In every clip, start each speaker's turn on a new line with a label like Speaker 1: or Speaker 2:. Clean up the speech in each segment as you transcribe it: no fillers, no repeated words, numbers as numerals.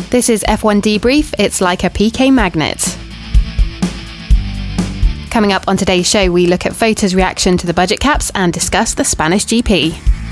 Speaker 1: This is F1 Debrief. It's like a PK magnet. Coming up on today's show, we look at FOTA's reaction to the budget caps and discuss the Spanish GP.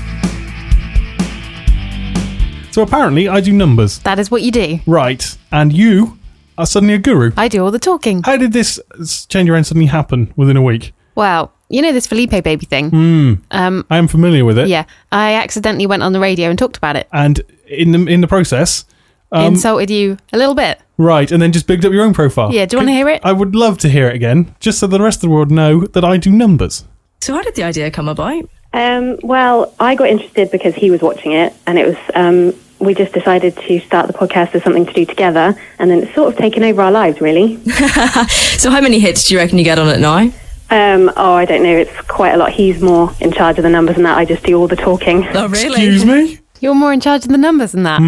Speaker 2: So apparently I do numbers.
Speaker 1: That is what you do.
Speaker 2: Right. And you are suddenly a guru.
Speaker 1: I do all the talking.
Speaker 2: How did this change around suddenly happen within a week?
Speaker 1: Well, you know this Felipe baby thing?
Speaker 2: I am familiar with it.
Speaker 1: Yeah. I accidentally went on the radio and talked about it.
Speaker 2: And in the process...
Speaker 1: insulted you a little bit.
Speaker 2: Right, and then just bigged up your own profile.
Speaker 1: Yeah, do you want to hear it?
Speaker 2: I would love to hear it again, just so the rest of the world know that I do numbers.
Speaker 3: So how did the idea come about?
Speaker 4: Well, I got interested because he was watching it, and it was we just decided to start the podcast as something to do together, and then it's sort of taken over our lives, really.
Speaker 3: So how many hits do you reckon you get on it now?
Speaker 4: I don't know. It's quite a lot. He's more in charge of the numbers than that. I just do all the talking.
Speaker 3: Oh, really?
Speaker 2: Excuse me?
Speaker 1: You're more in charge of the numbers than that.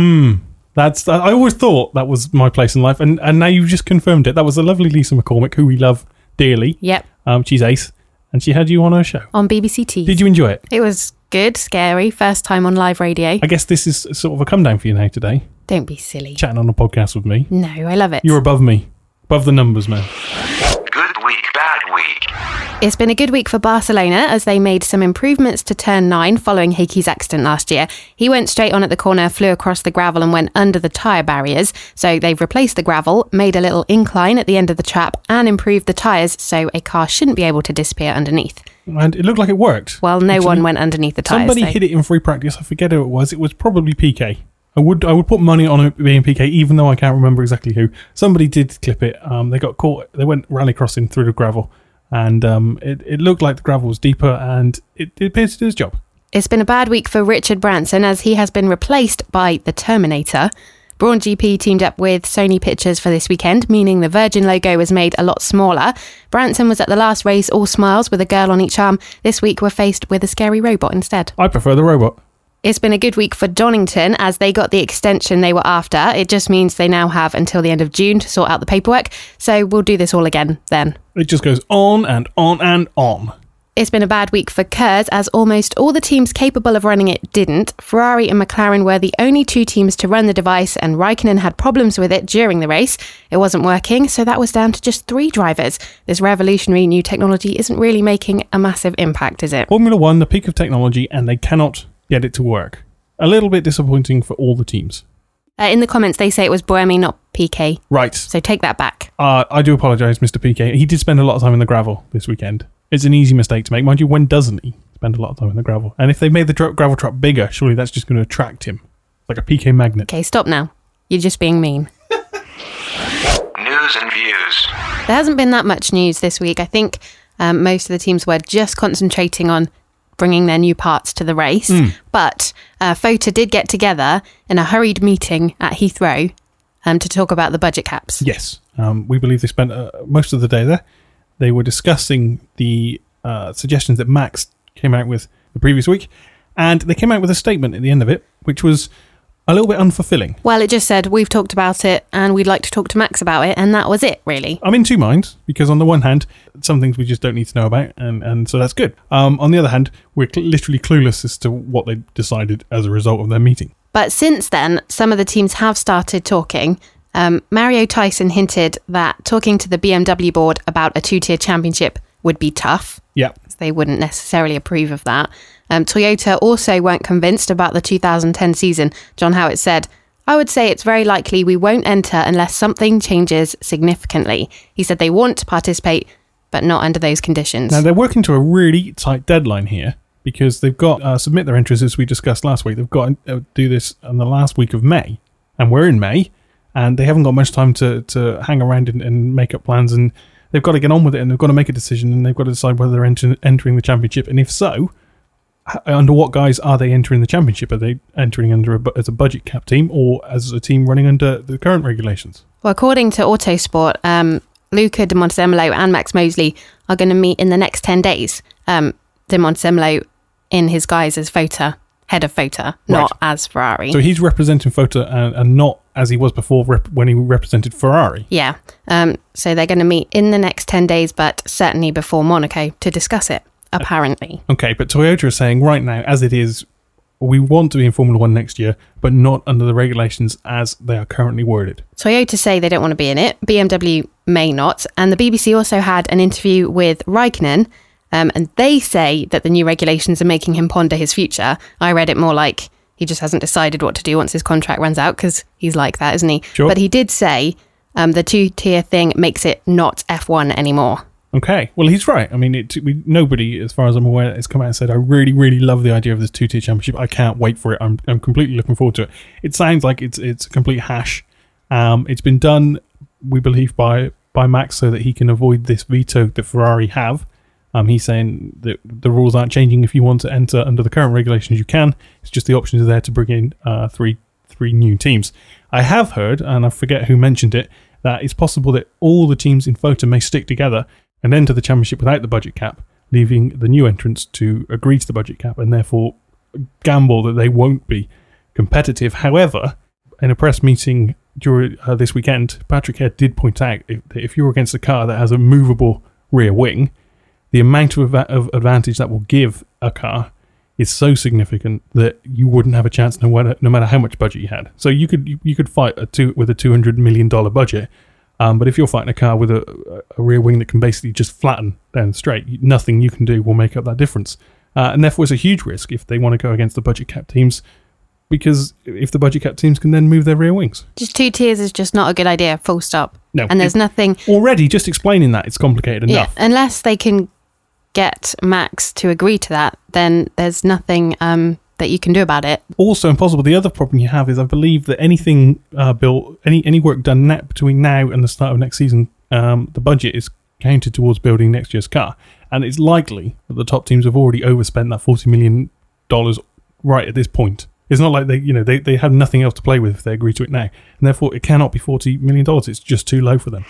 Speaker 2: I always thought that was my place in life, and now you've just confirmed it. That was the lovely Lisa McCormick, who we love dearly.
Speaker 1: Yep.
Speaker 2: She's ace, and she had you on her show.
Speaker 1: On BBC Two.
Speaker 2: Did you enjoy it?
Speaker 1: It was good, scary, first time on live radio.
Speaker 2: I guess this is sort of a come down for you now today.
Speaker 1: Don't be silly.
Speaker 2: Chatting on a podcast with me.
Speaker 1: No, I love it.
Speaker 2: You're above me. Above the numbers, man.
Speaker 5: Good week, bad week.
Speaker 1: It's been a good week for Barcelona as they made some improvements to turn 9 following Hickey's accident last year. He went straight on at the corner, flew across the gravel and went under the tyre barriers. So they've replaced the gravel, made a little incline at the end of the trap and improved the tyres so a car shouldn't be able to disappear underneath.
Speaker 2: And it looked like it worked.
Speaker 1: Well, no one went underneath the tyres.
Speaker 2: Somebody hit it in free practice. I forget who it was. It was probably PK. I would put money on it being PK, even though I can't remember exactly who. Somebody did clip it. They got caught. They went rallycrossing through the gravel. And it looked like the gravel was deeper, and it appears to do its job.
Speaker 1: It's been a bad week for Richard Branson as he has been replaced by the Terminator. Brawn GP teamed up with Sony Pictures for this weekend, meaning the Virgin logo was made a lot smaller. Branson was at the last race all smiles with a girl on each arm. This week we're faced with a scary robot instead.
Speaker 2: I prefer the robot.
Speaker 1: It's been a good week for Donington as they got the extension they were after. It just means they now have until the end of June to sort out the paperwork. So we'll do this all again then.
Speaker 2: It just goes on and on and on.
Speaker 1: It's been a bad week for KERS as almost all the teams capable of running it didn't. Ferrari and McLaren were the only two teams to run the device and Raikkonen had problems with it during the race. It wasn't working, so that was down to just 3 drivers. This revolutionary new technology isn't really making a massive impact, is it?
Speaker 2: Formula One, the peak of technology, and they cannot get it to work. A little bit disappointing for all the teams.
Speaker 1: In the comments, they say it was Buemi, not PK.
Speaker 2: Right.
Speaker 1: So take that back.
Speaker 2: I do apologise, Mr. PK. He did spend a lot of time in the gravel this weekend. It's an easy mistake to make. Mind you, when doesn't he spend a lot of time in the gravel? And if they made the gravel trap bigger, surely that's just going to attract him. Like a PK magnet.
Speaker 1: Okay, stop now. You're just being mean.
Speaker 5: News and views.
Speaker 1: There hasn't been that much news this week. I think most of the teams were just concentrating on bringing their new parts to the race. But FOTA did get together in a hurried meeting at Heathrow to talk about the budget caps.
Speaker 2: Yes. We believe they spent most of the day there. They were discussing the suggestions that Max came out with the previous week. And they came out with a statement at the end of it, which was a little bit unfulfilling.
Speaker 1: Well, it just said, we've talked about it and we'd like to talk to Max about it. And that was it, really.
Speaker 2: I'm in two minds, because on the one hand, some things we just don't need to know about, and so that's good. On the other hand, we're literally clueless as to what they decided as a result of their meeting.
Speaker 1: But since then, some of the teams have started talking. Mario Tyson hinted that talking to the BMW board about a 2-tier championship would be tough.
Speaker 2: Yeah.
Speaker 1: They wouldn't necessarily approve of that. Toyota also weren't convinced about the 2010 season. John Howett said, I would say it's very likely we won't enter unless something changes significantly. He said they want to participate, but not under those conditions.
Speaker 2: Now, they're working to a really tight deadline here because they've got to submit their entries, as we discussed last week. They've got to do this in the last week of May, and we're in May, and they haven't got much time to hang around and make up plans, and they've got to get on with it, and they've got to make a decision, and they've got to decide whether they're entering the championship, and if so, under what guise are they entering the championship? Are they entering as a budget cap team or as a team running under the current regulations?
Speaker 1: Well, according to Autosport, Luca de Montezemolo and Max Mosley are going to meet in the next 10 days. De Montezemolo in his guise as FOTA, head of FOTA, not as Ferrari.
Speaker 2: So he's representing FOTA and not as he was before when he represented Ferrari.
Speaker 1: Yeah. So they're going to meet in the next 10 days, but certainly before Monaco to discuss it. Apparently.
Speaker 2: Okay, but Toyota is saying right now, as it is, we want to be in Formula One next year, but not under the regulations as they are currently worded.
Speaker 1: Toyota say they don't want to be in it. BMW may not. And the BBC also had an interview with Raikkonen, and they say that the new regulations are making him ponder his future. I read it more like he just hasn't decided what to do once his contract runs out, because he's like that, isn't he?
Speaker 2: Sure.
Speaker 1: But he did say the two-tier thing makes it not F1 anymore.
Speaker 2: Okay, well, he's right. I mean, nobody, as far as I'm aware, has come out and said, I really, really love the idea of this two-tier championship. I can't wait for it. I'm completely looking forward to it. It sounds like it's a complete hash. It's been done, we believe, by Max so that he can avoid this veto that Ferrari have. He's saying that the rules aren't changing. If you want to enter under the current regulations, you can. It's just the options are there to bring in three new teams. I have heard, and I forget who mentioned it, that it's possible that all the teams in FOTA may stick together and enter the championship without the budget cap, leaving the new entrants to agree to the budget cap and therefore gamble that they won't be competitive. However, in a press meeting during this weekend, Patrick Head did point out that if you're against a car that has a movable rear wing, the amount of advantage that will give a car is so significant that you wouldn't have a chance no matter how much budget you had. So you could fight with a $200 million budget. But if you're fighting a car with a rear wing that can basically just flatten down straight, nothing you can do will make up that difference. And therefore, it's a huge risk if they want to go against the budget cap teams, because if the budget cap teams can then move their rear wings.
Speaker 1: Just two tiers is just not a good idea, full stop.
Speaker 2: No.
Speaker 1: And there's nothing...
Speaker 2: Already, just explaining that, it's complicated enough.
Speaker 1: Yeah, unless they can get Max to agree to that, then there's nothing... that you can do about it.
Speaker 2: Also impossible. The other problem you have is I believe that anything built, any work done between now and the start of next season, the budget is counted towards building next year's car. And it's likely that the top teams have already overspent that $40 million right at this point. It's not like they have nothing else to play with if they agree to it now. And therefore, it cannot be $40 million. It's just too low for them.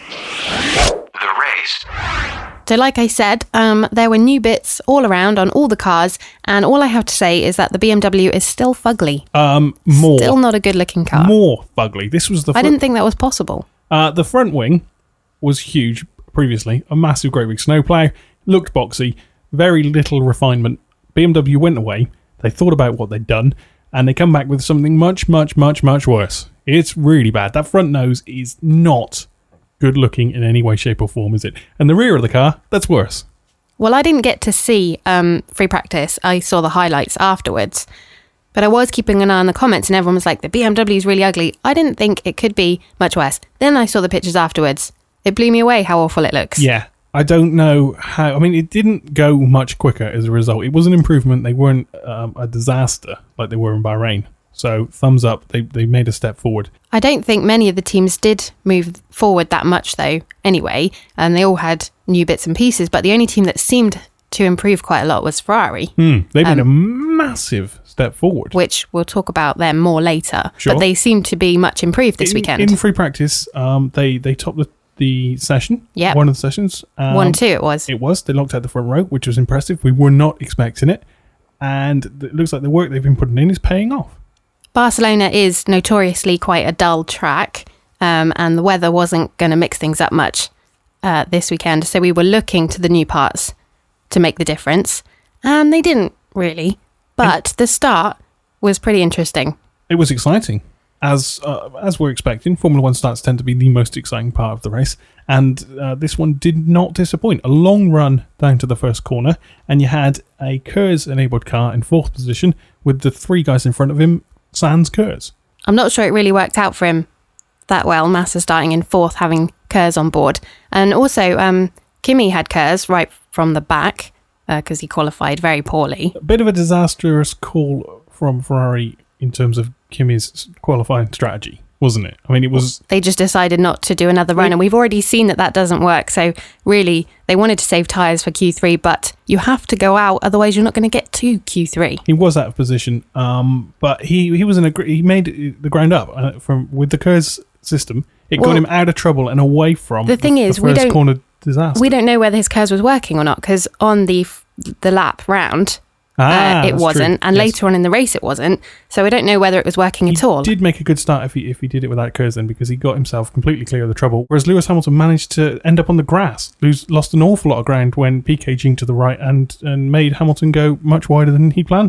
Speaker 5: The race.
Speaker 1: So like I said, there were new bits all around on all the cars, and all I have to say is that the BMW is still fugly.
Speaker 2: More.
Speaker 1: Still not a good-looking car.
Speaker 2: More fugly. This was
Speaker 1: I didn't think that was possible.
Speaker 2: The front wing was huge previously. A massive, great big snowplow. Looked boxy. Very little refinement. BMW went away. They thought about what they'd done, and they come back with something much, much, much, much worse. It's really bad. That front nose is not good looking in any way, shape or form, is it? And the rear of the car, that's worse.
Speaker 1: Well, I didn't get to see free practice. I saw the highlights afterwards. But I was keeping an eye on the comments and everyone was like, the BMW is really ugly. I didn't think it could be much worse. Then I saw the pictures afterwards. It blew me away how awful it looks.
Speaker 2: Yeah, I don't know how... I mean, it didn't go much quicker as a result. It was an improvement. They weren't a disaster like they were in Bahrain. So, thumbs up. They made a step forward.
Speaker 1: I don't think many of the teams did move forward that much, though, anyway. And they all had new bits and pieces. But the only team that seemed to improve quite a lot was Ferrari.
Speaker 2: They made a massive step forward.
Speaker 1: Which we'll talk about them more later.
Speaker 2: Sure.
Speaker 1: But they seem to be much improved this weekend.
Speaker 2: In free practice, they topped the session.
Speaker 1: Yeah.
Speaker 2: One of the sessions.
Speaker 1: 1-2 it was.
Speaker 2: It was. They locked out the front row, which was impressive. We were not expecting it. And it looks like the work they've been putting in is paying off.
Speaker 1: Barcelona is notoriously quite a dull track, and the weather wasn't going to mix things up much this weekend. So we were looking to the new parts to make the difference, and they didn't really. But the start was pretty interesting.
Speaker 2: It was exciting. As we're expecting, Formula One starts tend to be the most exciting part of the race, and this one did not disappoint. A long run down to the first corner, and you had a KERS-enabled car in fourth position with the three guys in front of him, sans KERS.
Speaker 1: I'm not sure it really worked out for him that well. Massa starting in fourth, having KERS on board. And also, Kimi had KERS right from the back because he qualified very poorly.
Speaker 2: A bit of a disastrous call from Ferrari in terms of Kimi's qualifying strategy, wasn't it? I mean, it was...
Speaker 1: They just decided not to do another run, and we've already seen that doesn't work. So really, they wanted to save tyres for Q3, but you have to go out, otherwise you're not going to get to Q3.
Speaker 2: He was out of position, but he was he made the ground up with the KERS system. It got him out of trouble and away from
Speaker 1: the thing is,
Speaker 2: first corner disaster.
Speaker 1: We don't know whether his KERS was working or not, because on the lap round, it wasn't, and later on in the race it wasn't. So we don't know whether it was working at all.
Speaker 2: He did make a good start if he did it without KERS then, because he got himself completely clear of the trouble. Whereas Lewis Hamilton managed to end up on the grass, lost an awful lot of ground when Piquet jinked to the right and made Hamilton go much wider than he planned to.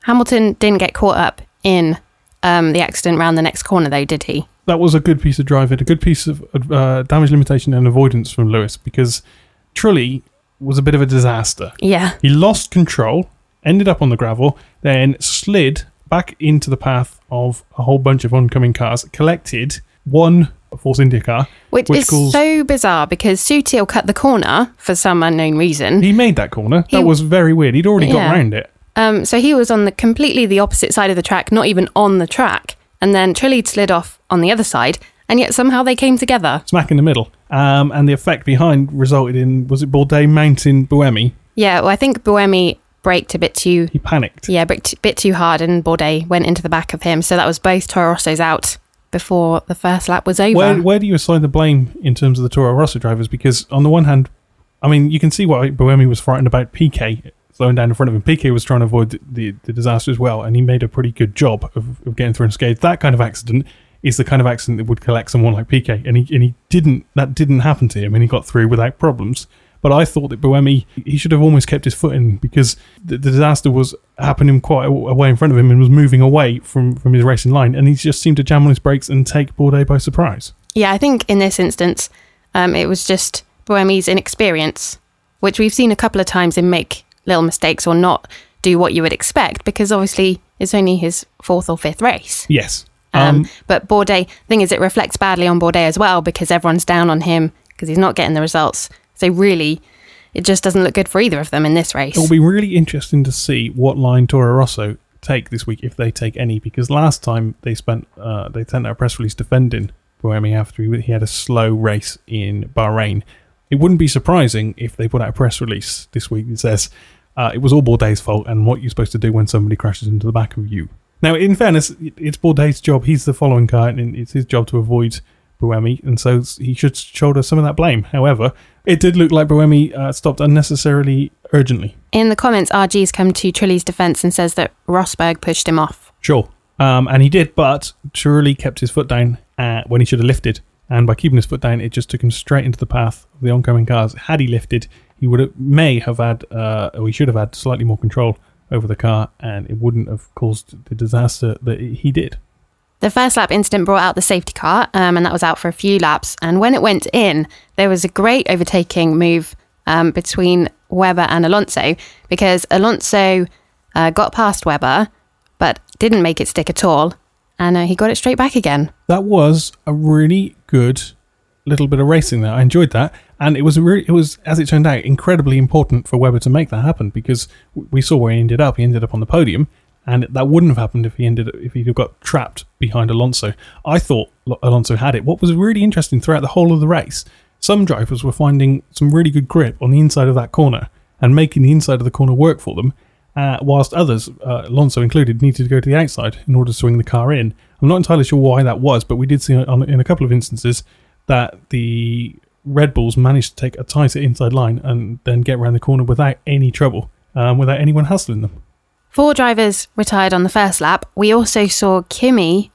Speaker 1: Hamilton didn't get caught up in the accident round the next corner, though, did he?
Speaker 2: That was a good piece of driving, a good piece of damage limitation and avoidance from Lewis, because Trulli was a bit of a disaster.
Speaker 1: Yeah.
Speaker 2: He lost control, ended up on the gravel, then slid back into the path of a whole bunch of oncoming cars, collected one Force India car.
Speaker 1: Which is so bizarre, because Sutil cut the corner for some unknown reason.
Speaker 2: He made that corner. That was very weird. He'd already got round it.
Speaker 1: So he was on completely the opposite side of the track, not even on the track. And then Trulli slid off on the other side, and yet somehow they came together.
Speaker 2: Smack in the middle. And the effect behind resulted in, was it Bourdais mounting Buemi?
Speaker 1: Yeah, well, I think Buemi braked a bit too...
Speaker 2: He panicked.
Speaker 1: Yeah, braked a bit too hard, and Bourdais went into the back of him. So that was both Toro Rossos out before the first lap was over.
Speaker 2: Where do you assign the blame in terms of the Toro Rosso drivers? Because on the one hand, I mean, you can see why Buemi was frightened about Piquet slowing down in front of him. Piquet was trying to avoid the disaster as well, and he made a pretty good job of getting through unscathed. That kind of accident is the kind of accident that would collect someone like Piquet, and he didn't. That didn't happen to him, and he got through without problems. But I thought that Buemi, he should have almost kept his foot in, because the disaster was happening quite a way in front of him and was moving away from his racing line, and he just seemed to jam on his brakes and take Bourdais by surprise.
Speaker 1: Yeah, I think in this instance, it was just Buemi's inexperience, which we've seen a couple of times him make little mistakes or not do what you would expect, because obviously it's only his 4th or 5th race.
Speaker 2: Yes.
Speaker 1: But Bourdais, thing is, it reflects badly on Bourdais as well, because everyone's down on him because he's not getting the results. So really, it just doesn't look good for either of them in this race.
Speaker 2: It'll be really interesting to see what line Toro Rosso take this week, if they take any, because last time they sent out a press release defending Buemi after he had a slow race in Bahrain. It wouldn't be surprising if they put out a press release this week that says it was all Bourdais' fault and what you're supposed to do when somebody crashes into the back of you. Now, in fairness, it's Bourdais' job. He's the following car, and it's his job to avoid Buemi, and so he should shoulder some of that blame. However, it did look like Buemi stopped unnecessarily urgently.
Speaker 1: In the comments, RG's come to Trulli's defence and says that Rosberg pushed him off.
Speaker 2: Sure, and he did, but Trulli kept his foot down when he should have lifted. And by keeping his foot down, it just took him straight into the path of the oncoming cars. Had he lifted, he may have had, or he should have had slightly more control over the car, and it wouldn't have caused the disaster that he did.
Speaker 1: The first lap incident brought out the safety car, and that was out for a few laps. And when it went in, there was a great overtaking move between Webber and Alonso, because Alonso got past Webber, but didn't make it stick at all. And he got it straight back again. That
Speaker 2: was a really good little bit of racing there. I enjoyed that. And it was, as it turned out, incredibly important for Webber to make that happen, because we saw where he ended up. He ended up on the podium, and that wouldn't have happened if he'd have got trapped behind Alonso. I thought Alonso had it. What was really interesting throughout the whole of the race, some drivers were finding some really good grip on the inside of that corner and making the inside of the corner work for them. Whilst others, Alonso included, needed to go to the outside in order to swing the car in. I'm not entirely sure why that was, but we did see in a couple of instances that the Red Bulls managed to take a tighter inside line and then get around the corner without any trouble, without anyone hassling them.
Speaker 1: 4 drivers retired on the first lap. We also saw Kimi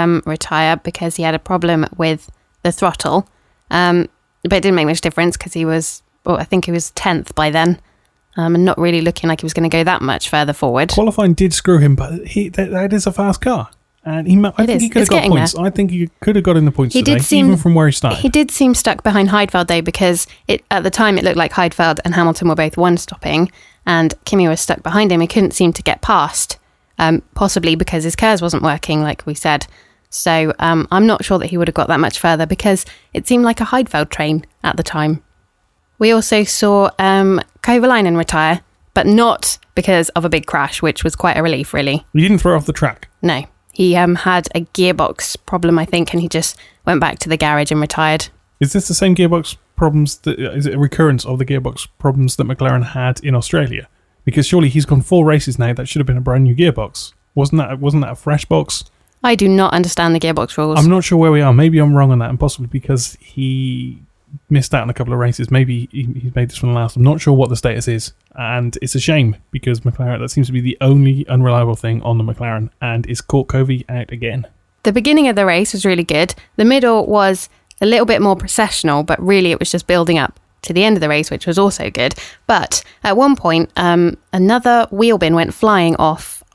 Speaker 1: retire because he had a problem with the throttle, but it didn't make much difference because I think he was 10th by then. And not really looking like he was going to go that much further forward.
Speaker 2: Qualifying did screw him, but that is a fast car. And I think he could have got points. I think he could have got in the points today, even from where he started.
Speaker 1: He did seem stuck behind Heidfeld, though, because at the time it looked like Heidfeld and Hamilton were both one-stopping, and Kimi was stuck behind him. He couldn't seem to get past, possibly because his KERS wasn't working, like we said. So I'm not sure that he would have got that much further, because it seemed like a Heidfeld train at the time. We also saw Kovalainen retire, but not because of a big crash, which was quite a relief, really.
Speaker 2: He didn't throw off the track?
Speaker 1: No. He had a gearbox problem, I think, and he just went back to the garage and retired.
Speaker 2: Is this the same gearbox problems? Is it a recurrence of the gearbox problems that McLaren had in Australia? Because surely he's gone 4 races now. That should have been a brand new gearbox. Wasn't that a fresh box?
Speaker 1: I do not understand the gearbox rules.
Speaker 2: I'm not sure where we are. Maybe I'm wrong on that, and possibly because he missed out on a couple of races. Maybe he's made this one last. I'm not sure what the status is, and it's a shame because McLaren, that seems to be the only unreliable thing on the McLaren, and is caught Covey out again.
Speaker 1: The beginning of the race was really good. The middle was a little bit more processional, but really it was just building up to the end of the race, which was also good. But at one point, another wheel bin went flying off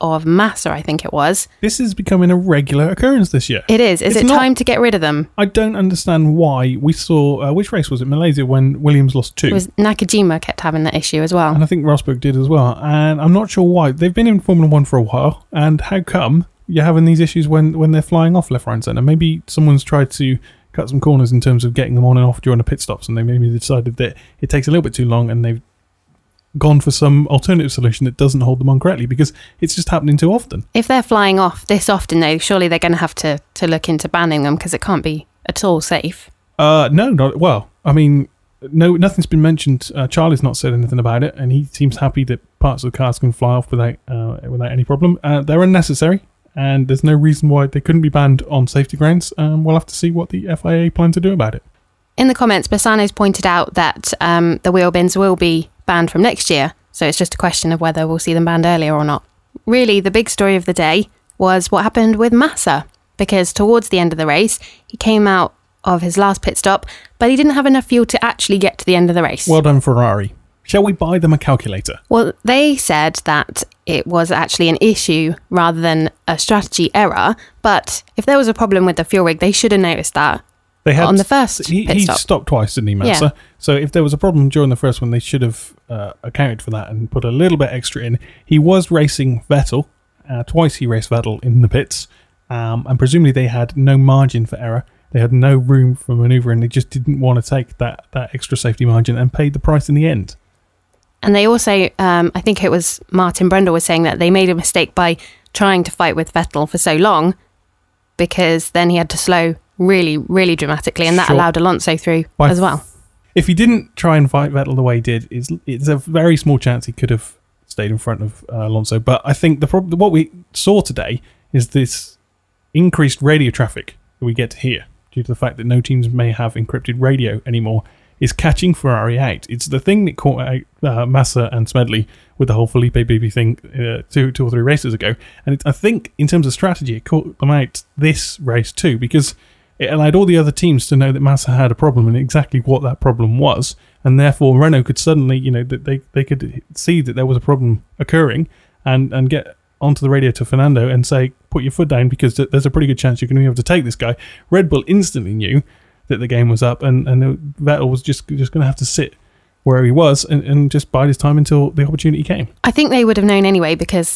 Speaker 1: of Massa, I think it was.
Speaker 2: This is becoming a regular occurrence this year.
Speaker 1: It is. Is
Speaker 2: It's
Speaker 1: it
Speaker 2: not-
Speaker 1: time to get rid of them?
Speaker 2: I don't understand why we saw, which race was it? Malaysia, when Williams lost 2.
Speaker 1: It was Nakajima kept having that issue as well.
Speaker 2: And I think Rosberg did as well. And I'm not sure why. They've been in Formula 1 for a while. And how come you're having these issues when they're flying off left, right and centre? Maybe someone's tried to cut some corners in terms of getting them on and off during the pit stops, and they maybe decided that it takes a little bit too long, and they've gone for some alternative solution that doesn't hold them on correctly, because it's just happening too often.
Speaker 1: If they're flying off this often, though, surely they're going to have to look into banning them, because it can't be at all safe.
Speaker 2: No, not well. I mean, no, nothing's been mentioned. Charlie's not said anything about it, and he seems happy that parts of the cars can fly off without any problem. They're unnecessary, and there's no reason why they couldn't be banned on safety grounds. We'll have to see what the FIA plan to do about it.
Speaker 1: In the comments, Bassano's pointed out that the wheel bins will be banned from next year, so it's just a question of whether we'll see them banned earlier or not. Really, the big story of the day was what happened with Massa, because towards the end of the race, he came out of his last pit stop, but he didn't have enough fuel to actually get to the end of the race.
Speaker 2: Well done, Ferrari. Shall we buy them a calculator?
Speaker 1: Well, they said that it was actually an issue rather than a strategy error, but if there was a problem with the fuel rig, they should have noticed that.
Speaker 2: They had
Speaker 1: On the first
Speaker 2: he
Speaker 1: pit stop.
Speaker 2: stopped twice, didn't he, Massa?
Speaker 1: Yeah.
Speaker 2: So if there was a problem during the first one, they should have accounted for that and put a little bit extra in. He was racing Vettel. Twice he raced Vettel in the pits. And presumably they had no margin for error. They had no room for manoeuvre, and they just didn't want to take that extra safety margin and paid the price in the end.
Speaker 1: And they also, I think it was Martin Brundle was saying that they made a mistake by trying to fight with Vettel for so long, because then he had to slow really, really dramatically, and that
Speaker 2: Sure.
Speaker 1: allowed Alonso through
Speaker 2: By
Speaker 1: as well.
Speaker 2: If he didn't try and fight Vettel the way he did, it's a very small chance he could have stayed in front of Alonso. But I think the problem, what we saw today, is this increased radio traffic that we get to hear due to the fact that no teams may have encrypted radio anymore, is catching Ferrari out. It's the thing that caught out Massa and Smedley with the whole Felipe Bibi thing 2 or 3 races ago. And I think in terms of strategy, it caught them out this race too, because it allowed all the other teams to know that Massa had a problem and exactly what that problem was. And therefore Renault could suddenly, that they could see that there was a problem occurring and get onto the radio to Fernando and say, put your foot down, because there's a pretty good chance you're going to be able to take this guy. Red Bull instantly knew that the game was up, and Vettel was just going to have to sit where he was and just bide his time until the opportunity came.
Speaker 1: I think they would have known anyway, because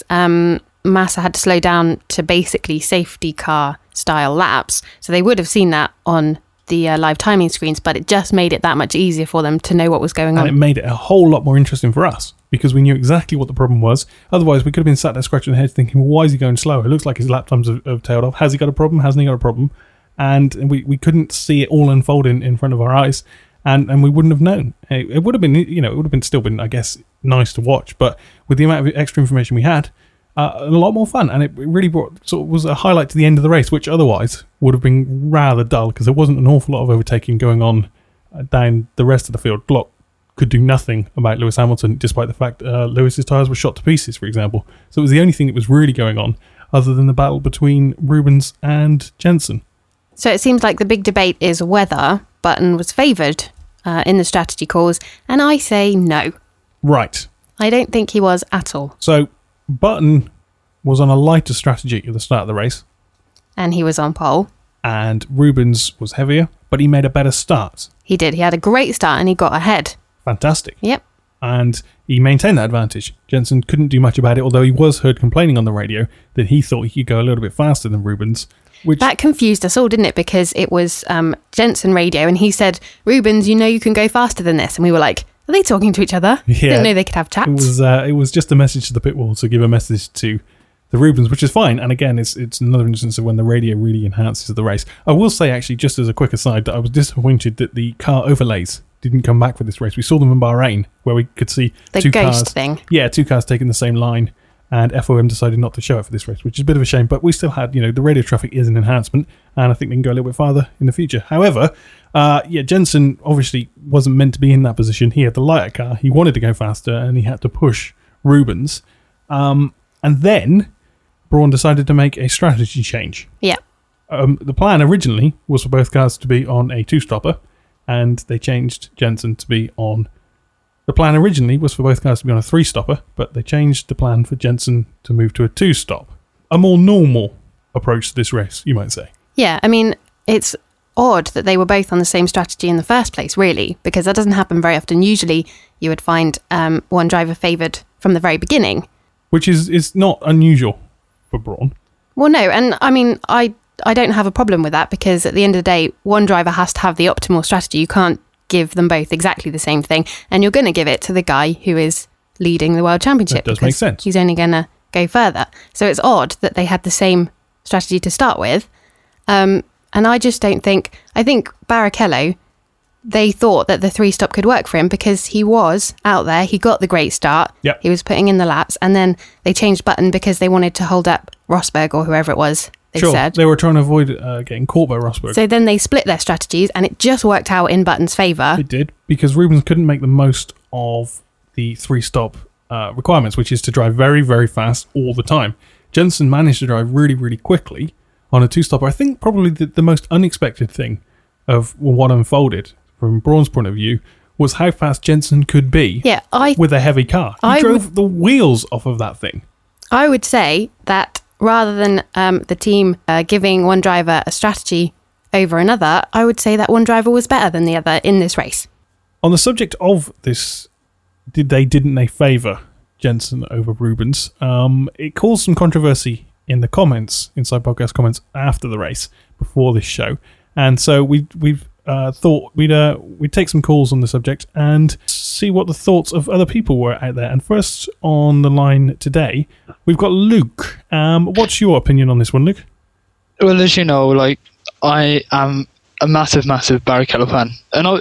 Speaker 1: Massa had to slow down to basically safety car style laps, so they would have seen that on the live timing screens, but it just made it that much easier for them to know what was going
Speaker 2: And it
Speaker 1: on.
Speaker 2: made it a whole lot more interesting for us, because we knew exactly what the problem was. Otherwise, we could have been sat there scratching our heads thinking, well, why is he going slower? It looks like his lap times have tailed off. Has he got a problem? Hasn't he got a problem? And we couldn't see it all unfold in front of our eyes, and we wouldn't have known. It would have been, it would have still been, I guess, nice to watch, but with the amount of extra information we had, a lot more fun, and it really was a highlight to the end of the race, which otherwise would have been rather dull, because there wasn't an awful lot of overtaking going on down the rest of the field. Glock could do nothing about Lewis Hamilton, despite the fact Lewis's tyres were shot to pieces, for example. So it was the only thing that was really going on, other than the battle between Rubens and Jensen.
Speaker 1: So it seems like the big debate is whether Button was favoured in the strategy calls, and I say no.
Speaker 2: Right.
Speaker 1: I don't think he was at all.
Speaker 2: So Button was on a lighter strategy at the start of the race,
Speaker 1: And he was on pole.
Speaker 2: and Rubens was heavier, but he made a better start.
Speaker 1: He did. He had a great start and he got ahead.
Speaker 2: Fantastic.
Speaker 1: Yep.
Speaker 2: And he maintained that advantage. Jensen couldn't do much about it, although he was heard complaining on the radio that he thought he could go a little bit faster than Rubens. Which
Speaker 1: That confused us all, didn't it? Because it was Jensen radio and he said, Rubens, you can go faster than this. And we were like, are they talking to each other?
Speaker 2: Yeah.
Speaker 1: Didn't know they could have chats.
Speaker 2: it was just a message to the pit wall to give a message to the Rubens, which is fine. And again, it's another instance of when the radio really enhances the race. I will say, actually, just as a quick aside, that I was disappointed that the car overlays didn't come back for this race. We saw them in Bahrain, where we could see
Speaker 1: The
Speaker 2: two
Speaker 1: ghost
Speaker 2: cars.
Speaker 1: thing.
Speaker 2: Yeah, 2 cars taking the same line, and FOM decided not to show it for this race, which is a bit of a shame. But we still had, the radio traffic is an enhancement, and I think they can go a little bit farther in the future. However, Jensen obviously wasn't meant to be in that position. He had the lighter car. He wanted to go faster, and he had to push Rubens. And then Brawn decided to make a strategy change.
Speaker 1: Yeah.
Speaker 2: The plan originally was for both cars to be on a 2-stopper, and they changed Jensen to be on The plan originally was for both cars to be on a 3-stopper, but they changed the plan for Jensen to move to a 2-stop. A more normal approach to this race, you might say.
Speaker 1: Yeah, I mean, it's odd that they were both on the same strategy in the first place, really, because that doesn't happen very often. Usually you would find one driver favoured from the very beginning.
Speaker 2: Which is not unusual for Brawn.
Speaker 1: Well, no, and I mean, I don't have a problem with that, because at the end of the day, one driver has to have the optimal strategy. You can't give them both exactly the same thing, and you're going to give it to the guy who is leading the World Championship.
Speaker 2: That does make sense.
Speaker 1: He's only going to go further. So it's odd that they had the same strategy to start with. And I just don't think... I think Barrichello, they thought that the 3-stop could work for him because he was out there. He got the great start.
Speaker 2: Yep.
Speaker 1: He was putting in the laps, and then they changed button because they wanted to hold up Rosberg or whoever it was.
Speaker 2: They were trying to avoid getting caught by Rosberg.
Speaker 1: So then they split their strategies, and it just worked out in Button's favour.
Speaker 2: It did, because Rubens couldn't make the most of the 3-stop requirements, which is to drive very, very fast all the time. Jensen managed to drive really, really quickly on a 2-stopper. I think probably the most unexpected thing of what unfolded from Brawn's point of view was how fast Jensen could be with a heavy car. He drove the wheels off of that thing.
Speaker 1: I would say that rather than the team giving one driver a strategy over another, I would say that one driver was better than the other in this race.
Speaker 2: On the subject of this, didn't they favour Jensen over Rubens? It caused some controversy in the comments, inside podcast comments after the race, before this show, and so we've thought we'd take some calls on the subject and see what the thoughts of other people were out there. And first on the line today, we've got Luke. What's your opinion on this one, Luke?
Speaker 6: Well, as you know, I am a massive Barrichello fan, and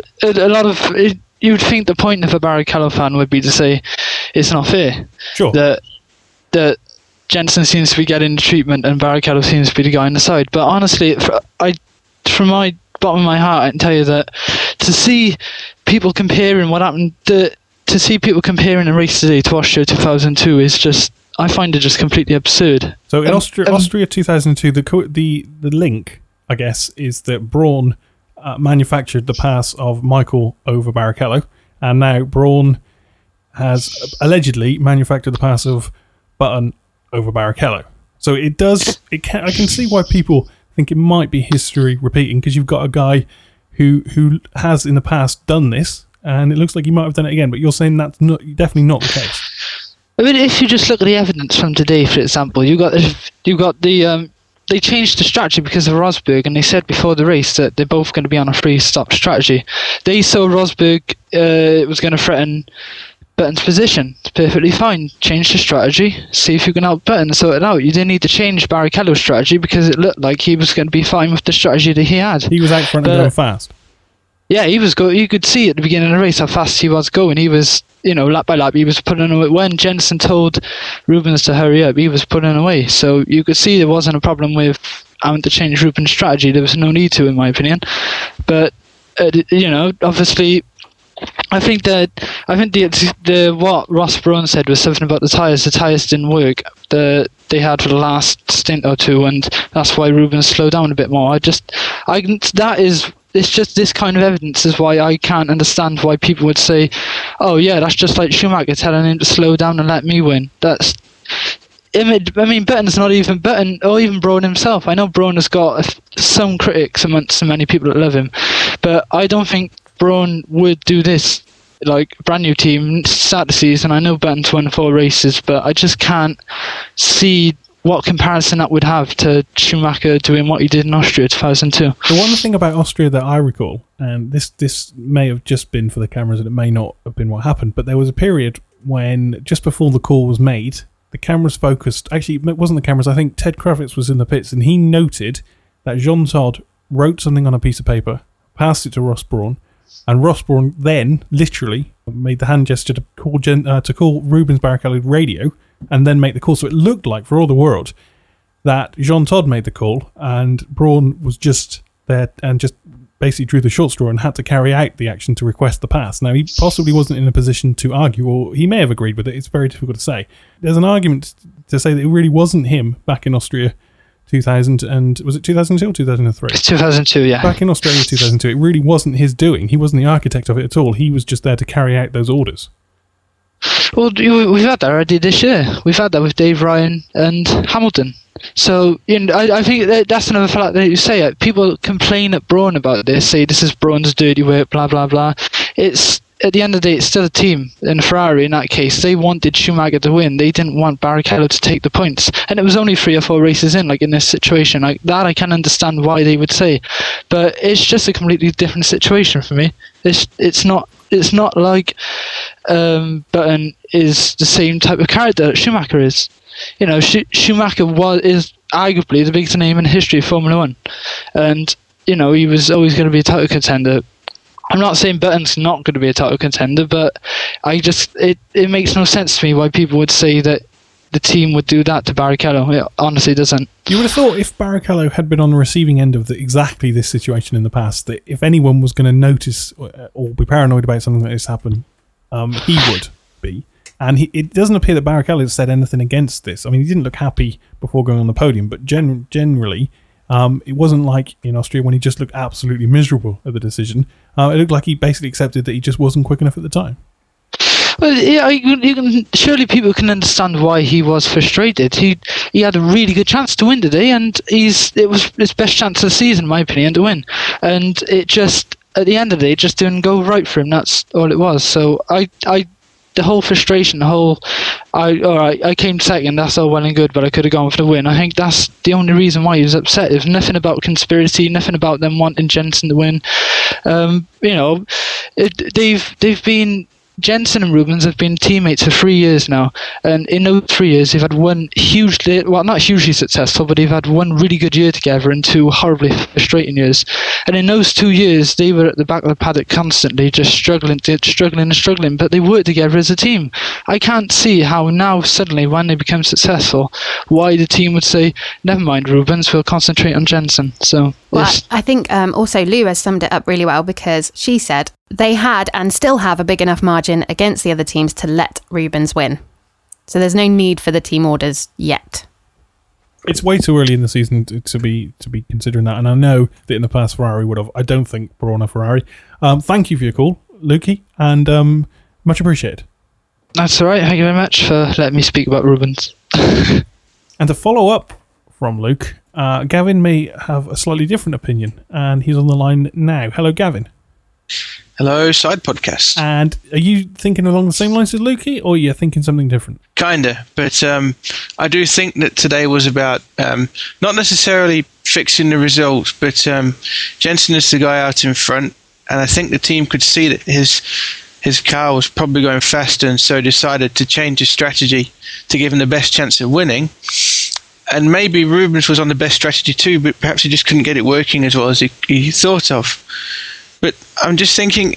Speaker 6: you'd think the point of a Barrichello fan would be to say it's not fair.
Speaker 2: Sure.
Speaker 6: That Jensen seems to be getting the treatment and Barrichello seems to be the guy on the side. But honestly, from my bottom of my heart, I can tell you that to see people comparing what happened, to see people comparing a race today to Austria 2002 is just, I find it just completely absurd.
Speaker 2: So in Austria 2002, the link, I guess, is that Brawn manufactured the pass of Michael over Barrichello, and now Brawn has allegedly manufactured the pass of Button over Barrichello. So I can see why people think it might be history repeating, because you've got a guy who has in the past done this, and it looks like he might have done it again, but you're saying that's definitely not the case.
Speaker 6: I mean, if you just look at the evidence from today, for example, you got the they changed the strategy because of Rosberg, and they said before the race that they're both going to be on a 3-stop strategy. They saw Rosberg was going to threaten Button's position. It's perfectly fine. Change the strategy. See if you can help Button sort it out. You didn't need to change Barrichello's strategy because it looked like he was going to be fine with the strategy that he had.
Speaker 2: He was out front and going fast.
Speaker 6: Yeah, he was you could see at the beginning of the race how fast he was going. He was, lap by lap, he was pulling away. When Jensen told Rubens to hurry up, he was pulling away. So you could see there wasn't a problem with having to change Rubens' strategy. There was no need to, in my opinion. But, obviously, I think the what Ross Brawn said was something about the tyres. The tyres didn't work. They had for the last stint or two, and that's why Rubens slowed down a bit more. It's just this kind of evidence is why I can't understand why people would say, "Oh yeah, that's just like Schumacher telling him to slow down and let me win." Button's not even Button, or even Brawn himself. I know Brawn has got some critics amongst the many people that love him, but I don't think Brawn would do this. Like, brand new team, start the season. I know Button's won 4 races, but I just can't see what comparison that would have to Schumacher doing what he did in Austria 2002.
Speaker 2: The one thing about Austria that I recall, and this may have just been for the cameras and it may not have been what happened, but there was a period when, just before the call was made, the cameras focused, actually it wasn't the cameras, I think Ted Kravitz was in the pits, and he noted that Jean Todt wrote something on a piece of paper, passed it to Ross Brawn, and Ross Brawn then literally made the hand gesture to call Rubens Barrichello radio, and then make the call. So it looked like, for all the world, that Jean Todt made the call, and Brawn was just there and just basically drew the short straw and had to carry out the action to request the pass. Now, he possibly wasn't in a position to argue, or he may have agreed with it. It's very difficult to say. There's an argument to say that it really wasn't him back in Austria 2000, and was it 2002 or 2003?
Speaker 6: It's 2002, yeah.
Speaker 2: Back in Australia 2002, it really wasn't his doing. He wasn't the architect of it at all. He was just there to carry out those orders.
Speaker 6: Well, we've had that already this year. We've had that with Dave Ryan and Hamilton. So I think that's another fact that you say. People complain at Brawn about this, say this is Brawn's dirty work, blah, blah, blah. It's at the end of the day, it's still a team. And Ferrari, in that case, they wanted Schumacher to win. They didn't want Barrichello to take the points. And it was only 3 or 4 races in, like in this situation. Like that, I can understand why they would say. But it's just a completely different situation for me. It's not like Button is the same type of character that Schumacher is. Schumacher is arguably the biggest name in the history of Formula 1. And, he was always going to be a title contender. I'm not saying Button's not going to be a title contender, but it makes no sense to me why people would say that the team would do that to Barrichello. It honestly doesn't.
Speaker 2: You would have thought if Barrichello had been on the receiving end of exactly this situation in the past, that if anyone was going to notice or be paranoid about something that has happened, he would be. And it doesn't appear that Barrichello said anything against this. I mean, he didn't look happy before going on the podium, but generally, it wasn't like in Austria when he just looked absolutely miserable at the decision. It looked like he basically accepted that he just wasn't quick enough at the time.
Speaker 6: Well, yeah, surely people can understand why he was frustrated. He had a really good chance to win today, and it was his best chance of the season, in my opinion, to win. And it just, at the end of the day, it just didn't go right for him. That's all it was. So the whole frustration, I came second, that's all well and good, but I could have gone for the win. I think that's the only reason why he was upset. There's nothing about conspiracy, nothing about them wanting Jenson to win. They've been... Jenson and Rubens have been teammates for 3 years now, and in those 3 years they've had one not hugely successful, but they've had one really good year together and 2 horribly frustrating years. And in those 2 years they were at the back of the paddock constantly, just struggling, but they worked together as a team. I can't see how now suddenly, when they become successful, why the team would say, never mind Rubens, we'll concentrate on Jenson. So
Speaker 1: I think also Lou has summed it up really well, because she said they had and still have a big enough margin against the other teams to let Rubens win. So there's no need for the team orders yet.
Speaker 2: It's way too early in the season to be considering that, and I know that in the past Ferrari would have. I don't think Brawn or Ferrari. Thank you for your call, Lukey, and much appreciated.
Speaker 6: That's all right. Thank you very much for letting me speak about Rubens.
Speaker 2: And to follow up from Luke, Gavin may have a slightly different opinion, and he's on the line now. Hello, Gavin.
Speaker 7: Hello, Side Podcast.
Speaker 2: And are you thinking along the same lines as Lukey, or are you thinking something different?
Speaker 7: Kinda, but I do think that today was about not necessarily fixing the results, but Jenson is the guy out in front, and I think the team could see that his car was probably going faster, and so decided to change his strategy to give him the best chance of winning. And maybe Rubens was on the best strategy too, but perhaps he just couldn't get it working as well as he thought of. But I'm just thinking,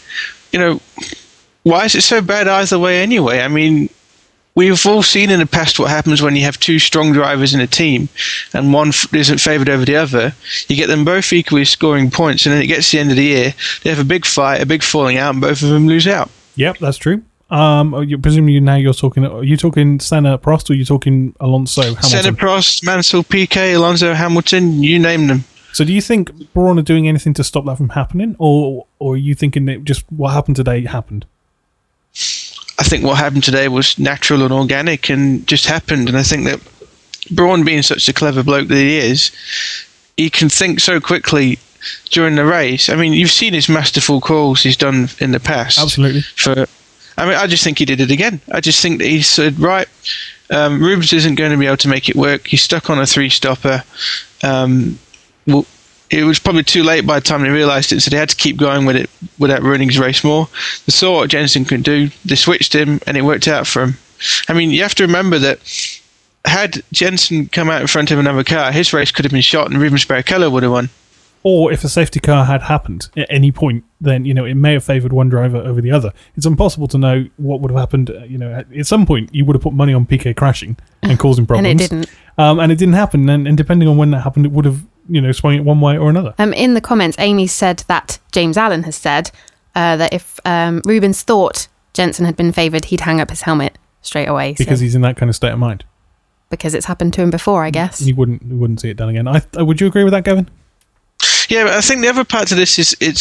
Speaker 7: why is it so bad either way anyway? I mean, we've all seen in the past what happens when you have 2 strong drivers in a team and one isn't favoured over the other. You get them both equally scoring points, and then it gets to the end of the year, they have a big fight, a big falling out, and both of them lose out.
Speaker 2: Yep, that's true. Presumably now are you talking Senna, Prost, or are you talking Alonso, Hamilton?
Speaker 7: Senna, Prost, Mansell, Piquet, Alonso, Hamilton, you name them.
Speaker 2: So do you think Brawn are doing anything to stop that from happening, or are you thinking that just what happened today happened?
Speaker 7: I think what happened today was natural and organic and just happened, and I think that Brawn, being such a clever bloke that he is, he can think so quickly during the race. I mean, you've seen his masterful calls he's done in the past.
Speaker 2: Absolutely.
Speaker 7: I just think he did it again. I just think that he said, right, Rubens isn't going to be able to make it work. He's stuck on a 3-stopper. Well, it was probably too late by the time they realised it, so they had to keep going with it without ruining his race more. They saw what Jenson could do. They switched him, and it worked out for him. I mean, you have to remember that had Jenson come out in front of another car, his race could have been shot, and Rubens Barrichello would have won.
Speaker 2: Or if a safety car had happened at any point, then it may have favoured one driver over the other. It's impossible to know what would have happened. At some point you would have put money on Piquet crashing and causing problems,
Speaker 1: and it didn't.
Speaker 2: And it didn't happen. And depending on when that happened, it would have swung it one way or another.
Speaker 1: In the comments, Amy said that James Allen has said that if Rubens thought Jenson had been favoured, he'd hang up his helmet straight away
Speaker 2: because he's in that kind of state of mind.
Speaker 1: Because it's happened to him before, I guess.
Speaker 2: He wouldn't see it done again. Would you agree with that, Gavin?
Speaker 7: Yeah, but I think the other part to this is it's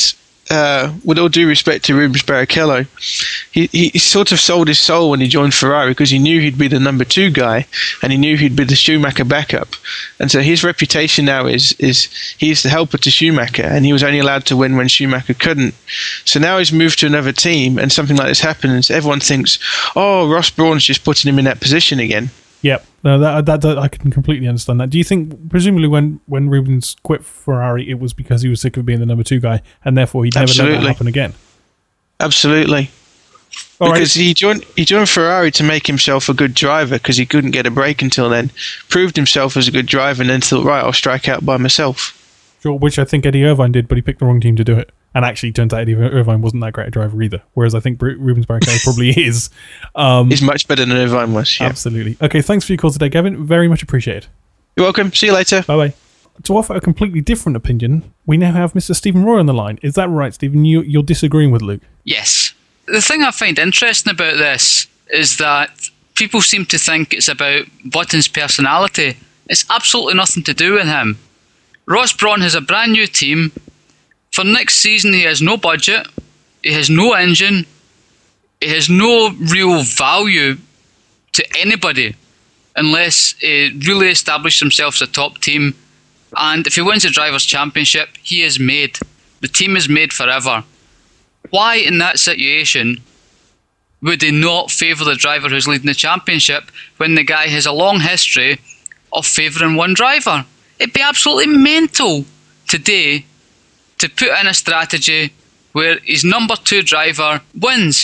Speaker 7: with all due respect to Rubens Barrichello, he sort of sold his soul when he joined Ferrari because he knew he'd be the number 2 guy and he knew he'd be the Schumacher backup. And so his reputation now is he's the helper to Schumacher, and he was only allowed to win when Schumacher couldn't. So now he's moved to another team and something like this happens, everyone thinks, oh, Ross Brawn's just putting him in that position again.
Speaker 2: Yep, no, that I can completely understand that. Do you think, presumably, when Rubens quit Ferrari, it was because he was sick of being the number 2 guy, and therefore he'd never let that happen again?
Speaker 7: Absolutely.
Speaker 2: All
Speaker 7: because
Speaker 2: right.
Speaker 7: he joined Ferrari to make himself a good driver because he couldn't get a break until then. Proved himself as a good driver and then thought, right, I'll strike out by myself.
Speaker 2: Sure, which I think Eddie Irvine did, but he picked the wrong team to do it. And actually, turns out Eddie Irvine wasn't that great a driver either. Whereas I think Rubens Barrichello probably is.
Speaker 7: He's much better than Irvine was. Yeah.
Speaker 2: Absolutely. Okay, thanks for your call today, Gavin. Very much appreciated.
Speaker 7: You're welcome. See you later.
Speaker 2: Bye-bye. To offer a completely different opinion, we now have Mr. Stephen Roy on the line. Is that right, Stephen? You're disagreeing with Luke?
Speaker 8: Yes. The thing I find interesting about this is that people seem to think it's about Button's personality. It's absolutely nothing to do with him. Ross Brawn has a brand new team. For next season, he has no budget, he has no engine, he has no real value to anybody unless he really establishes himself as a top team. And if he wins the Drivers' Championship, he is made. The team is made forever. Why, in that situation, would they not favour the driver who's leading the championship when the guy has a long history of favouring one driver? It'd be absolutely mental today to put in a strategy where his number 2 driver wins.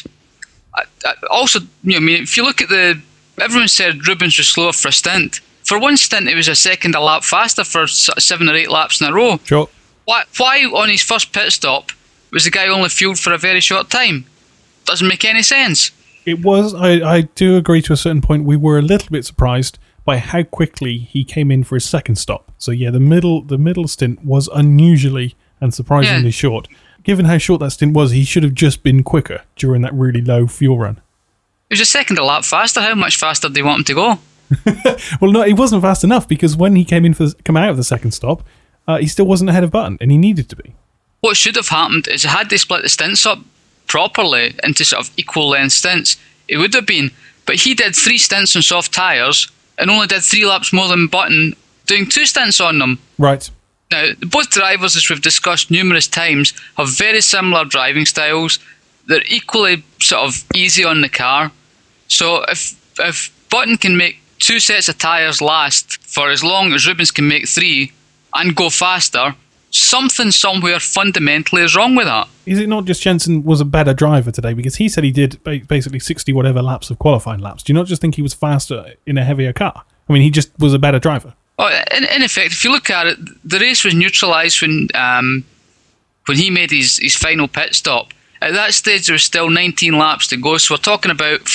Speaker 8: Also, if you look at everyone said Rubens was slower for a stint. For one stint, he was a second a lap faster for 7 or 8 laps in a row.
Speaker 2: Sure.
Speaker 8: Why on his first pit stop was the guy only fueled for a very short time? Doesn't make any sense.
Speaker 2: It was. I do agree to a certain point. We were a little bit surprised by how quickly he came in for his second stop. So yeah, the middle stint was unusually and surprisingly short. Given how short that stint was, he should have just been quicker during that really low fuel run.
Speaker 8: He was a second a lap faster. How much faster do you want him to go?
Speaker 2: Well, no, he wasn't fast enough because when he come out of the second stop, he still wasn't ahead of Button, and he needed to be.
Speaker 8: What should have happened is had they split the stints up properly into sort of equal length stints, it would have been. But he did 3 stints on soft tyres and only did 3 laps more than Button, doing 2 stints on them.
Speaker 2: Right.
Speaker 8: Now, both drivers, as we've discussed numerous times, have very similar driving styles. They're equally sort of easy on the car. So if Button can make 2 sets of tyres last for as long as Rubens can make 3 and go faster, something somewhere fundamentally is wrong with that.
Speaker 2: Is it not just Jensen was a better driver today? Because he said he did basically 60 whatever laps of qualifying laps. Do you not just think he was faster in a heavier car? I mean, he just was a better driver.
Speaker 8: Oh, in effect, if you look at it, the race was neutralised when he made his final pit stop. At that stage, there was still 19 laps to go, so we're talking about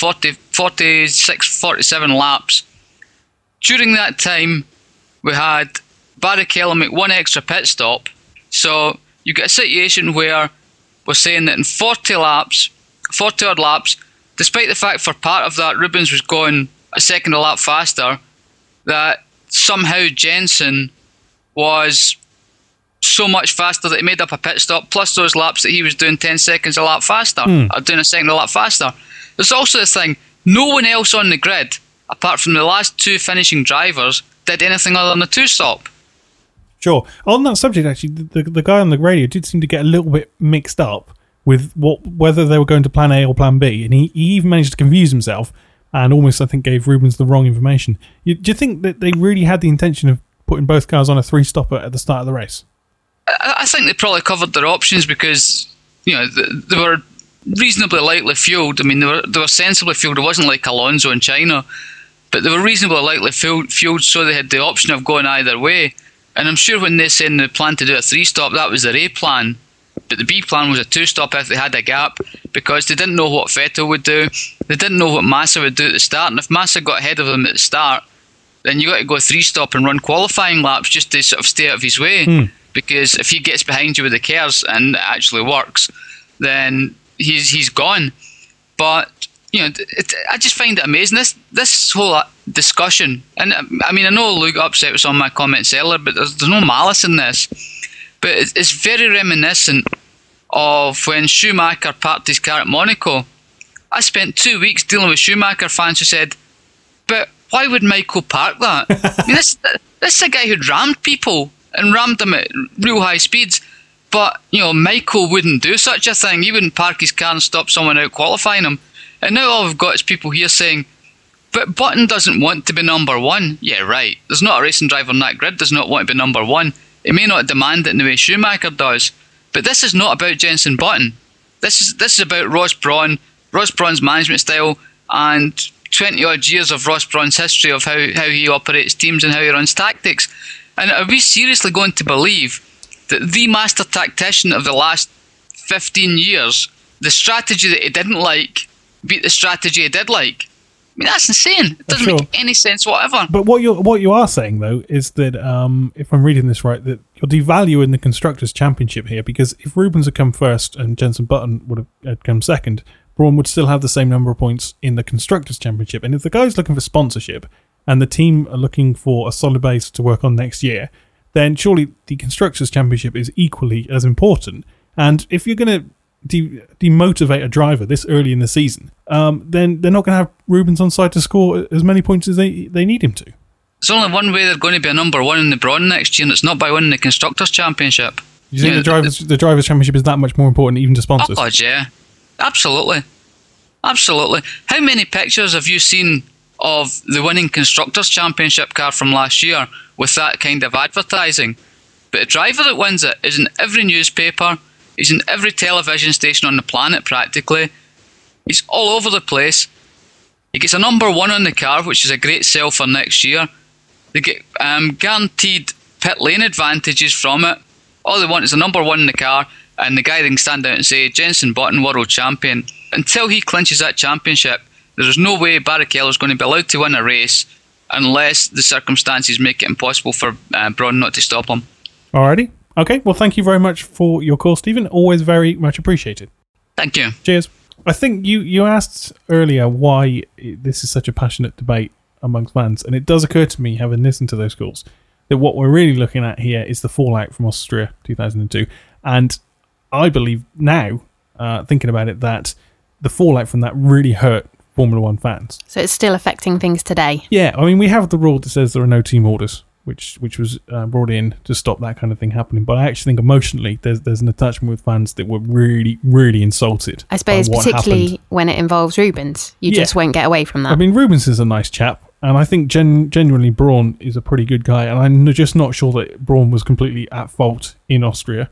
Speaker 8: 46, 47 laps. During that time, we had Barrichello make 1 extra pit stop, so you get a situation where we're saying that in 40 odd laps, despite the fact for part of that Rubens was going a second a lap faster, that somehow Jensen was so much faster that he made up a pit stop, plus those laps that he was doing 10 seconds a lap faster, or doing a second a lap faster. There's also this thing, no one else on the grid, apart from the last 2 finishing drivers, did anything other than the 2 stop.
Speaker 2: Sure. On that subject, actually, the guy on the radio did seem to get a little bit mixed up with whether they were going to plan A or plan B, and he even managed to confuse himself and almost, I think, gave Rubens the wrong information. Do you think that they really had the intention of putting both cars on a 3-stopper at the start of the race?
Speaker 8: I think they probably covered their options because, they were reasonably lightly fueled. I mean, they were sensibly fueled. It wasn't like Alonso in China, but they were reasonably lightly fueled, so they had the option of going either way. And I'm sure when they said they planned to do a 3-stop, that was their A plan. But the B plan was a 2-stop if they had a gap, because they didn't know what Vettel would do. They didn't know what Massa would do at the start. And if Massa got ahead of them at the start, then you got to go 3-stop and run qualifying laps just to sort of stay out of his way. Because if he gets behind you with the KERS and it actually works, then he's gone. But I just find it amazing, this whole discussion. And I mean, I know Luke upset with some of my comments earlier, but there's no malice in this. But it's very reminiscent of when Schumacher parked his car at Monaco. I spent 2 weeks dealing with Schumacher fans who said, but why would Michael park that? I mean, this is a guy who'd rammed people and rammed them at real high speeds. But, Michael wouldn't do such a thing. He wouldn't park his car and stop someone out qualifying him. And now all we've got is people here saying, but Button doesn't want to be number one. Yeah, right. There's not a racing driver on that grid does not want to be number one. He may not demand it in the way Schumacher does. But this is not about Jenson Button. This is about Ross Brawn, Ross Brawn's management style, and 20-odd years of Ross Brawn's history of how he operates teams and how he runs tactics. And are we seriously going to believe that the master tactician of the last 15 years, the strategy that he didn't like, beat the strategy he did like? I mean, that's insane. It doesn't make any sense whatever.
Speaker 2: But what you are saying, though, is that, if I'm reading this right, that you're devaluing the Constructors' Championship here, because if Rubens had come first and Jenson Button would have come second, Brawn would still have the same number of points in the Constructors' Championship. And if the guy's looking for sponsorship and the team are looking for a solid base to work on next year, then surely the Constructors' Championship is equally as important. And if you're going to demotivate a driver this early in the season, then they're not going to have Rubens on side to score as many points as they need him to.
Speaker 8: There's only one way they're going to be a number one in the Brawn next year, and it's not by winning the Constructors' Championship.
Speaker 2: You think the Drivers' Championship is that much more important even to sponsors?
Speaker 8: Oh, God, yeah. Absolutely. Absolutely. How many pictures have you seen of the winning Constructors' Championship car from last year with that kind of advertising? But a driver that wins it is in every newspaper, he's in every television station on the planet practically, he's all over the place. He gets a number one on the car, which is a great sell for next year. They get guaranteed pit lane advantages from it. All they want is a number one in the car, and the guy that can stand out and say, Jenson Button, world champion. Until he clinches that championship, there is no way Barrichello is going to be allowed to win a race unless the circumstances make it impossible for Brawn not to stop him.
Speaker 2: Alrighty. Okay, well, thank you very much for your call, Stephen. Always very much appreciated.
Speaker 8: Thank you.
Speaker 2: Cheers. I think you asked earlier why this is such a passionate debate amongst fans, and it does occur to me, having listened to those calls, that what we're really looking at here is the fallout from Austria 2002. And I believe now, thinking about it, that the fallout from that really hurt Formula One fans.
Speaker 1: So it's still affecting things today?
Speaker 2: Yeah, I mean, we have the rule that says there are no team orders, which was brought in to stop that kind of thing happening. But I actually think emotionally there's an attachment with fans that were really, really insulted.
Speaker 1: I suppose particularly when it involves Rubens. You just won't get away from that.
Speaker 2: I mean, Rubens is a nice chap, and I think genuinely Brawn is a pretty good guy, and I'm just not sure that Brawn was completely at fault in Austria.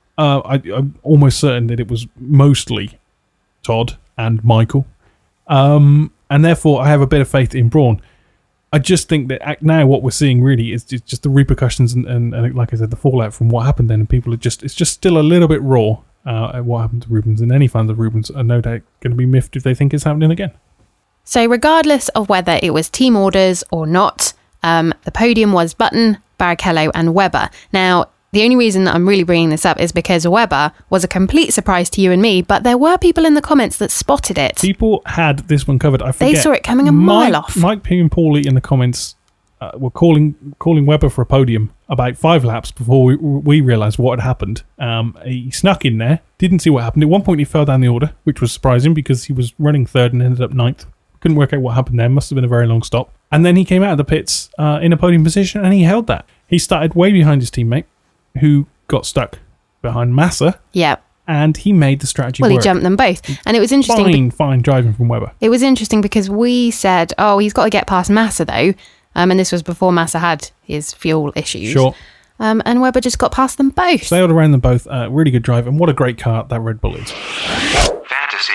Speaker 2: I'm almost certain that it was mostly Todd and Michael. And therefore I have a bit of faith in Brawn. I just think that now what we're seeing really is just the repercussions and like I said, the fallout from what happened then, and people it's just still a little bit raw at what happened to Rubens, and any fans of Rubens are no doubt going to be miffed if they think it's happening again.
Speaker 1: So regardless of whether it was team orders or not, the podium was Button, Barrichello and Webber. Now, the only reason that I'm really bringing this up is because Webber was a complete surprise to you and me, but there were people in the comments that spotted it.
Speaker 2: People had this one covered. I forget.
Speaker 1: They saw it coming a mile off.
Speaker 2: Mike P and Paulie in the comments were calling Webber for a podium about 5 laps before we realised what had happened. He snuck in there, didn't see what happened. At one point he fell down the order, which was surprising because he was running third and ended up 9th. Couldn't work out what happened there. Must have been a very long stop. And then he came out of the pits in a podium position, and he held that. He started way behind his teammate, who got stuck behind Massa.
Speaker 1: Yeah.
Speaker 2: And he made the strategy work.
Speaker 1: Well, he jumped them both. And it was interesting.
Speaker 2: Fine driving from Webber.
Speaker 1: It was interesting because we said, he's got to get past Massa, though. And this was before Massa had his fuel issues.
Speaker 2: Sure.
Speaker 1: And Webber just got past them both.
Speaker 2: Sailed around them both. Really good drive. And what a great car that Red Bull is.
Speaker 5: Fantasy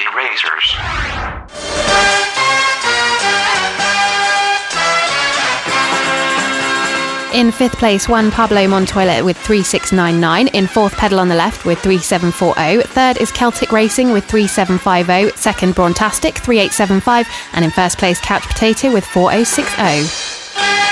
Speaker 5: Racers.
Speaker 1: In 5th place, Juan Pablo Montoya with 3699. In 4th, Pedal on the Left with 3740. 3rd is Celtic Racing with 3750. 2nd, Brawntastic 3875. And in 1st place, Couch Potato with 4060.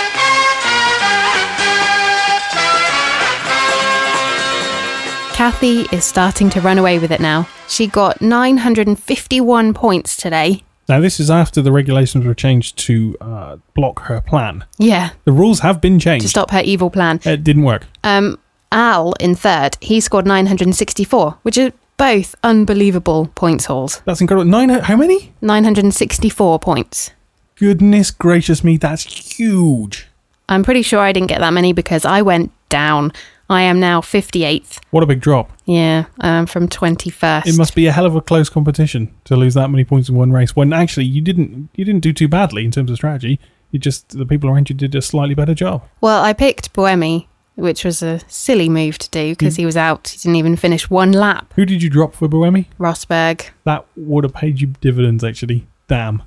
Speaker 1: Kathy is starting to run away with it now. She got 951 points today.
Speaker 2: Now, this is after the regulations were changed to block her plan.
Speaker 1: Yeah.
Speaker 2: The rules have been changed.
Speaker 1: To stop her evil plan.
Speaker 2: It didn't work.
Speaker 1: Al, in 3rd, he scored 964, which is both unbelievable points hauls.
Speaker 2: That's incredible. How many?
Speaker 1: 964 points.
Speaker 2: Goodness gracious me, that's huge.
Speaker 1: I'm pretty sure I didn't get that many because I went down. I am now 58th.
Speaker 2: What a big drop.
Speaker 1: Yeah, from 21st.
Speaker 2: It must be a hell of a close competition to lose that many points in one race when actually you didn't do too badly in terms of strategy. The people around you did a slightly better job.
Speaker 1: Well, I picked Buemi, which was a silly move to do because he was out. He didn't even finish one lap.
Speaker 2: Who did you drop for Buemi?
Speaker 1: Rosberg.
Speaker 2: That would have paid you dividends, actually. Damn.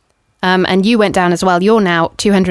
Speaker 1: And you went down as well. You're now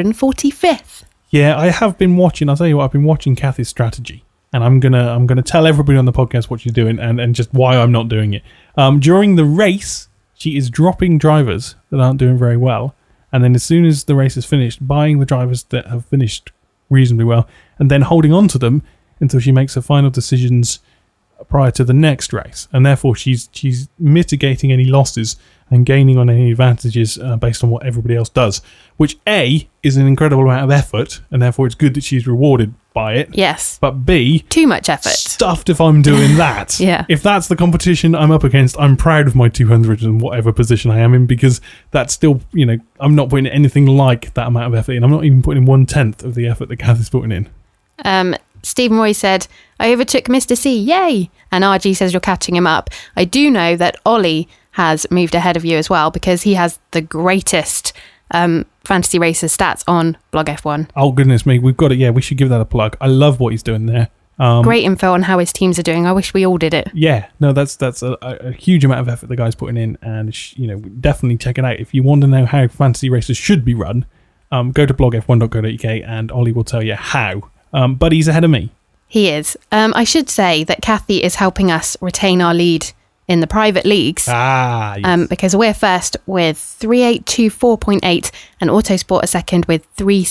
Speaker 1: 245th.
Speaker 2: Yeah, I have been watching. I'll tell you what, I've been watching Kathy's strategy, and I'm gonna tell everybody on the podcast what she's doing and just why I'm not doing it. During the race, she is dropping drivers that aren't doing very well, and then as soon as the race is finished, buying the drivers that have finished reasonably well, and then holding on to them until she makes her final decisions prior to the next race, and therefore she's mitigating any losses and gaining on any advantages based on what everybody else does, which A, is an incredible amount of effort, and therefore it's good that she's rewarded by it.
Speaker 1: Yes.
Speaker 2: But B,
Speaker 1: too much effort.
Speaker 2: Stuffed if I'm doing that.
Speaker 1: Yeah.
Speaker 2: If that's the competition I'm up against, I'm proud of my 200 and whatever position I am in, because that's still, I'm not putting anything like that amount of effort in. I'm not even putting in 1/10 of the effort that Kathy's putting in.
Speaker 1: Stephen Roy said, I overtook Mr. C, yay! And RG says you're catching him up. I do know that Ollie has moved ahead of you as well because he has the greatest Fantasy Racers stats on Blog F1.
Speaker 2: Oh, goodness me. We've got it. Yeah, we should give that a plug. I love what he's doing there.
Speaker 1: Great info on how his teams are doing. I wish we all did it.
Speaker 2: Yeah, no, that's a huge amount of effort the guy's putting in, and definitely check it out. If you want to know how Fantasy Racers should be run, go to blogf1.co.uk and Ollie will tell you how. But he's ahead of me.
Speaker 1: He is. I should say that Kathy is helping us retain our lead in the private leagues.
Speaker 2: Yes.
Speaker 1: Because we're first with 3824.8 and Autosport a second with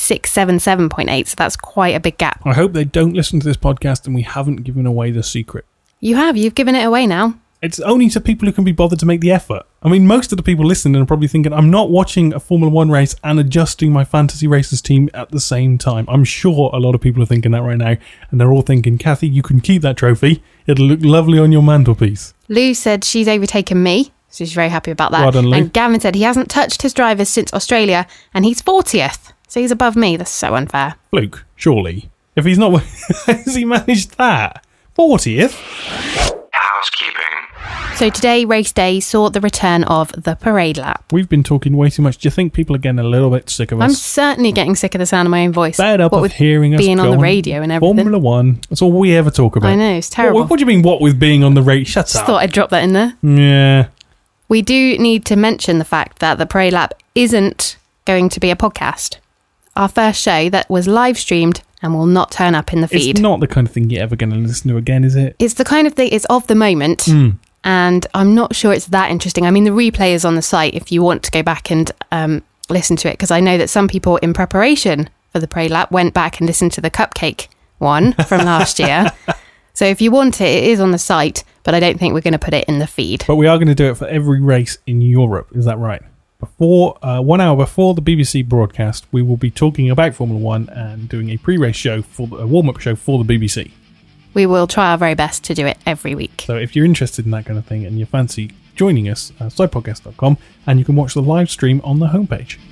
Speaker 1: 3677.8. So that's quite a big gap.
Speaker 2: I hope they don't listen to this podcast and we haven't given away the secret.
Speaker 1: You've given it away now.
Speaker 2: It's only to people who can be bothered to make the effort. I mean, most of the people listening are probably thinking, I'm not watching a Formula 1 race and adjusting my Fantasy Racers team at the same time. I'm sure a lot of people are thinking that right now. And they're all thinking, Kathy, you can keep that trophy. It'll look lovely on your mantelpiece.
Speaker 1: Lou said she's overtaken me. So she's very happy about that.
Speaker 2: Well done, Lou.
Speaker 1: And Gavin said he hasn't touched his drivers since Australia and he's 40th. So he's above me. That's so unfair.
Speaker 2: Luke, surely. If he's not... has he managed that? 40th?
Speaker 5: Housekeeping.
Speaker 1: So today, race day, saw the return of the parade lap.
Speaker 2: We've been talking way too much. Do you think people are getting a little bit sick of us?
Speaker 1: I'm certainly getting sick of the sound of my own voice.
Speaker 2: Fed up of hearing us
Speaker 1: being on the radio and everything.
Speaker 2: Formula 1. That's all we ever talk about.
Speaker 1: I know, it's terrible.
Speaker 2: What do you mean, what with being on the radio? Shut
Speaker 1: Just
Speaker 2: up.
Speaker 1: thought I'd drop that in there.
Speaker 2: Yeah.
Speaker 1: We do need to mention the fact that the parade lap isn't going to be a podcast. Our first show that was live streamed and will not turn up in the feed.
Speaker 2: It's not the kind of thing you're ever going to listen to again, is it?
Speaker 1: It's the kind of thing, it's of the moment. And I'm not sure it's that interesting. I mean, the replay is on the site if you want to go back and listen to it, because I know that some people in preparation for the parade lap went back and listened to the cupcake one from last year. So if you want it, it is on the site, but I don't think we're going to put it in the feed.
Speaker 2: But we are going to do it for every race in Europe. Is that right? Before 1 hour before the BBC broadcast, we will be talking about Formula 1 and doing a pre-race show, a warm-up show for the BBC.
Speaker 1: We will try our very best to do it every week.
Speaker 2: So if you're interested in that kind of thing and you fancy joining us, sidepodcast.com, and you can watch the live stream on the homepage.